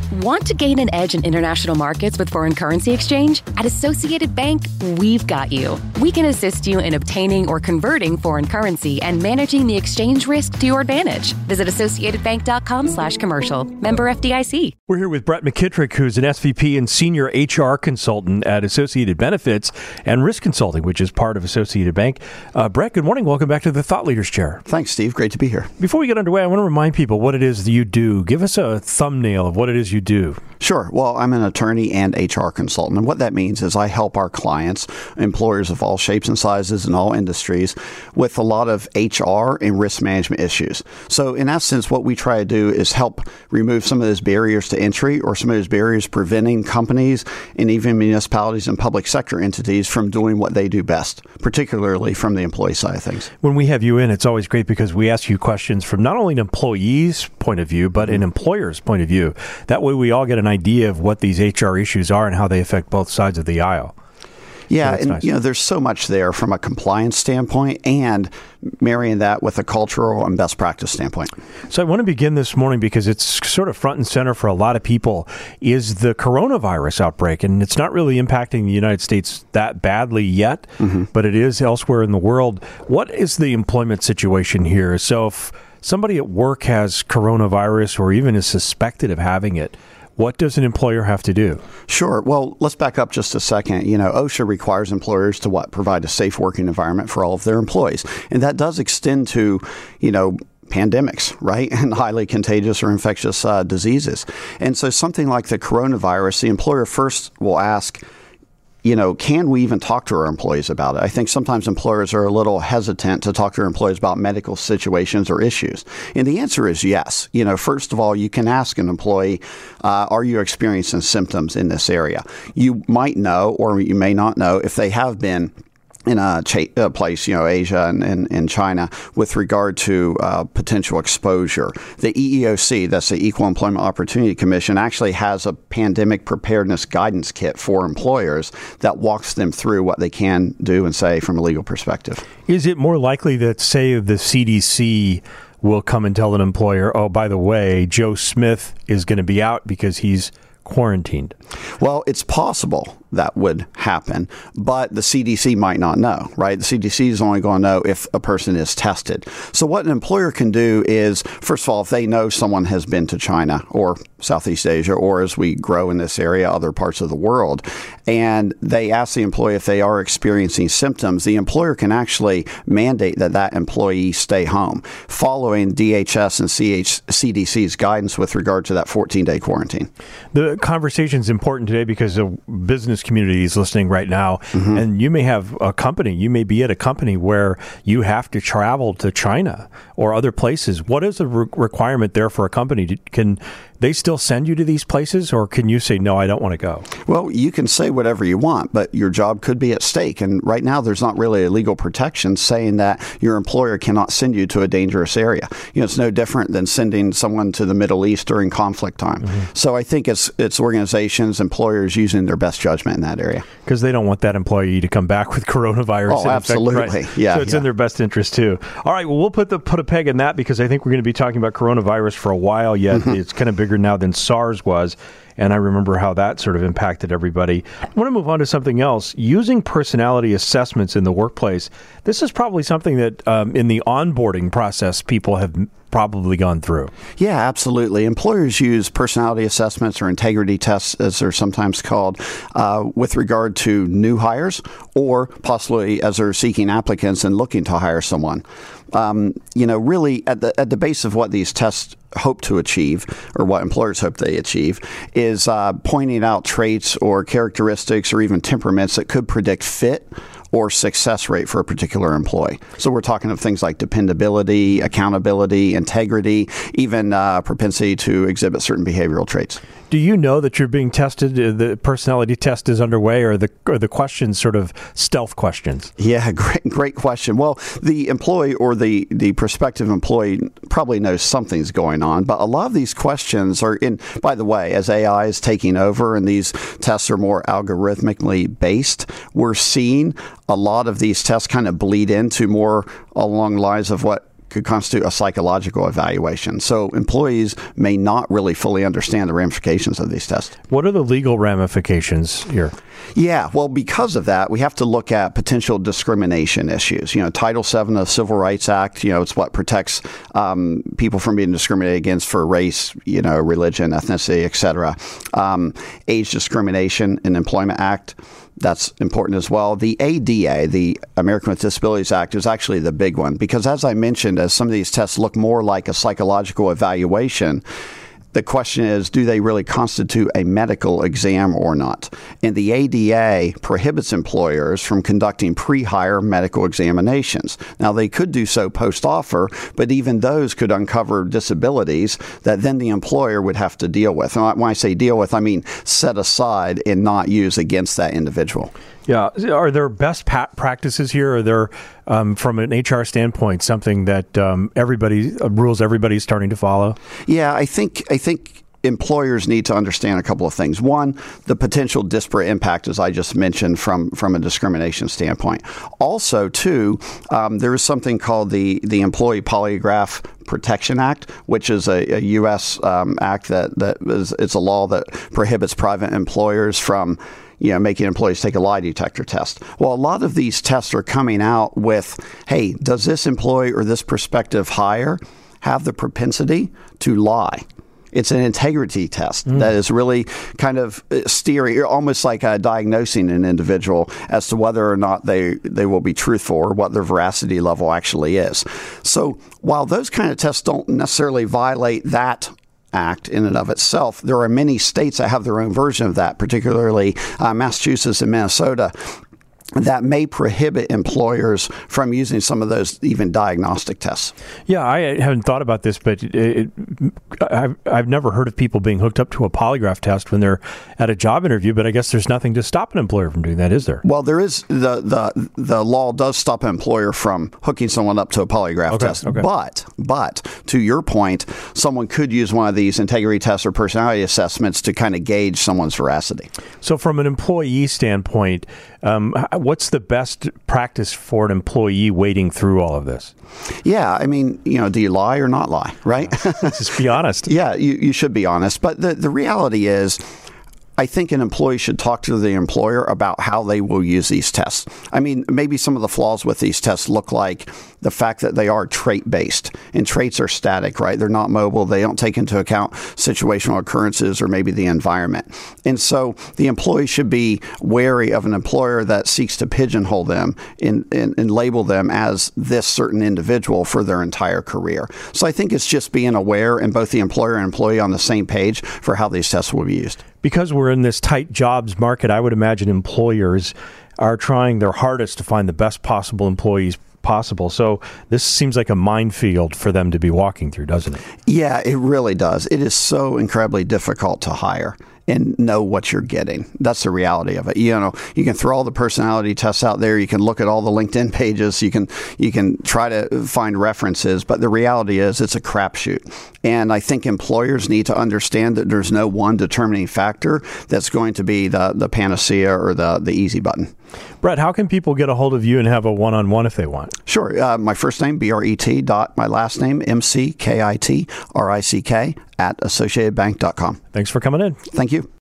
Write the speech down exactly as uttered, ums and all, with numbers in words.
Want to gain an edge in international markets with foreign currency exchange? At Associated Bank, we've got you. We can assist you in obtaining or converting foreign currency and managing the exchange risk to your advantage. Visit associatedbank.com slash commercial. Member F D I C. We're here with Brett McKittrick, who's an S V P and Senior H R Consultant at Associated Benefits and Risk Consulting, which is part of Associated Bank. Uh, Brett, good morning. Welcome back to the Thought Leaders Chair. Thanks, Steve. Great to be here. Before we get underway, I want to remind people what it is that you do. Give us a thumbnail of what it is you do. Sure. Well, I'm an attorney and H R consultant. And what that means is I help our clients, employers of all shapes and sizes and all industries, with a lot of H R and risk management issues. So in essence, what we try to do is help remove some of those barriers to entry or some of those barriers preventing companies and even municipalities and public sector entities from doing what they do best, particularly from the employee side of things. When we have you in, it's always great because we ask you questions from not only an employee's point of view, but an employer's point of view. That way we all get an idea of what these H R issues are and how they affect both sides of the aisle. Yeah, so and nice. you know, there's so much there from a compliance standpoint and marrying that with a cultural and best practice standpoint. So I want to begin this morning because it's sort of front and center for a lot of people is the coronavirus outbreak. And it's not really impacting the United States that badly yet, mm-hmm. but it is elsewhere in the world. What is the employment situation here? So if somebody at work has coronavirus or even is suspected of having it, what does an employer have to do? Sure. Well, let's back up just a second. You know, OSHA requires employers to what? Provide a safe working environment for all of their employees. And that does extend to, you know, pandemics, right? And highly contagious or infectious uh, diseases. And so something like the coronavirus, the employer first will ask, you know, can we even talk to our employees about it? I think sometimes employers are a little hesitant to talk to their employees about medical situations or issues. And the answer is yes. You know, first of all, you can ask an employee, uh, are you experiencing symptoms in this area? You might know, or you may not know, if they have been in a, cha- a place, you know, Asia and, and, and China, with regard to uh, potential exposure. The E E O C, that's the Equal Employment Opportunity Commission, actually has a pandemic preparedness guidance kit for employers that walks them through what they can do and say from a legal perspective. Is it more likely that, say, the C D C will come and tell an employer, oh, by the way, Joe Smith is going to be out because he's quarantined? Well, it's possible that would happen, but the C D C might not know, right? The C D C is only going to know if a person is tested. So what an employer can do is, first of all, if they know someone has been to China or Southeast Asia, or as we grow in this area, other parts of the world, and they ask the employee if they are experiencing symptoms, the employer can actually mandate that that employee stay home, following D H S and C D C's guidance with regard to that fourteen-day quarantine. The conversation is important today because the business community is listening right now, mm-hmm. and you may have a company, you may be at a company where you have to travel to China or other places. What is the re- requirement there for a company? Can they still send you to these places, or can you say, no, I don't want to go? Well, you can say whatever you want, but your job could be at stake. And right now, there's not really a legal protection saying that your employer cannot send you to a dangerous area. You know, it's no different than sending someone to the Middle East during conflict time. Mm-hmm. So I think it's it's organizations, employers using their best judgment in that area. Because they don't want that employee to come back with coronavirus. Oh, absolutely. Effect, right? Yeah. So it's yeah. in their best interest, too. All right. Well, we'll put the put a peg in that because I think we're going to be talking about coronavirus for a while yet. Mm-hmm. It's kind of bigger now than SARS was. And I remember how that sort of impacted everybody. I want to move on to something else. Using personality assessments in the workplace. This is probably something that um, in the onboarding process people have probably gone through. Yeah, absolutely. Employers use personality assessments or integrity tests, as they're sometimes called, uh, with regard to new hires or possibly as they're seeking applicants and looking to hire someone. Um, you know, really at the at the base of what these tests hope to achieve, or what employers hope they achieve, is uh, pointing out traits or characteristics or even temperaments that could predict fit or success rate for a particular employee. So we're talking of things like dependability, accountability, integrity, even uh, propensity to exhibit certain behavioral traits. Do you know that you're being tested? The personality test is underway, or the or the questions sort of stealth questions? Yeah, great, great question. Well, the employee or the, the prospective employee probably knows something's going on, but a lot of these questions are in, by the way, as A I is taking over and these tests are more algorithmically based, we're seeing a lot of these tests kind of bleed into more along the lines of what could constitute a psychological evaluation. So employees may not really fully understand the ramifications of these tests. What are the legal ramifications here? Yeah, well, because of that, we have to look at potential discrimination issues. You know, Title seven of the Civil Rights Act, you know, it's what protects um, people from being discriminated against for race, you know, religion, ethnicity, et cetera. Um, Age Discrimination and Employment Act, that's important as well. The A D A, the American with Disabilities Act, is actually the big one because, as I mentioned, as some of these tests look more like a psychological evaluation, the question is, do they really constitute a medical exam or not? And the A D A prohibits employers from conducting pre-hire medical examinations. Now, they could do so post-offer, but even those could uncover disabilities that then the employer would have to deal with. And when I say deal with, I mean set aside and not use against that individual. Yeah. Are there best pa- practices here? Are there, um, from an H R standpoint, something that um, everybody, uh, rules everybody's starting to follow? Yeah, I think I think employers need to understand a couple of things. One, the potential disparate impact, as I just mentioned, from, from a discrimination standpoint. Also, too, um, there is something called the, the Employee Polygraph Protection Act, which is a, a U S um, act that, that is it's a law that prohibits private employers from you know, making employees take a lie detector test. Well, a lot of these tests are coming out with, hey, does this employee or this prospective hire have the propensity to lie? It's an integrity test mm. that is really kind of steering, almost like uh, diagnosing an individual as to whether or not they, they will be truthful or what their veracity level actually is. So while those kind of tests don't necessarily violate that Act in and of itself, there are many states that have their own version of that, particularly uh, Massachusetts and Minnesota, that may prohibit employers from using some of those even diagnostic tests. Yeah, I haven't thought about this, but it, it, I've, I've never heard of people being hooked up to a polygraph test when they're at a job interview, but I guess there's nothing to stop an employer from doing that, is there? Well, there is. The the, the law does stop an employer from hooking someone up to a polygraph okay, test. Okay. But, but to your point, someone could use one of these integrity tests or personality assessments to kind of gauge someone's veracity. So from an employee standpoint, um, what's the best practice for an employee wading through all of this? Yeah, I mean, you know, do you lie or not lie, right? Just be honest. Yeah, you, you should be honest. But the, the reality is, I think an employee should talk to the employer about how they will use these tests. I mean, maybe some of the flaws with these tests look like the fact that they are trait-based, and traits are static, right? They're not mobile. They don't take into account situational occurrences or maybe the environment. And so the employee should be wary of an employer that seeks to pigeonhole them and, and, and label them as this certain individual for their entire career. So I think it's just being aware and both the employer and employee on the same page for how these tests will be used. Because we're in this tight jobs market, I would imagine employers are trying their hardest to find the best possible employees possible. So this seems like a minefield for them to be walking through, doesn't it? Yeah, it really does. It is so incredibly difficult to hire and know what you're getting. That's the reality of it. You know, you can throw all the personality tests out there. You can look at all the LinkedIn pages. You can you can try to find references. But the reality is it's a crapshoot. And I think employers need to understand that there's no one determining factor that's going to be the, the panacea or the, the easy button. Brett, how can people get a hold of you and have a one-on-one if they want? Sure. Uh, my first name, B R E T, dot my last name, M C K I T R I C K, at associated bank dot com. Thanks for coming in. Thank you.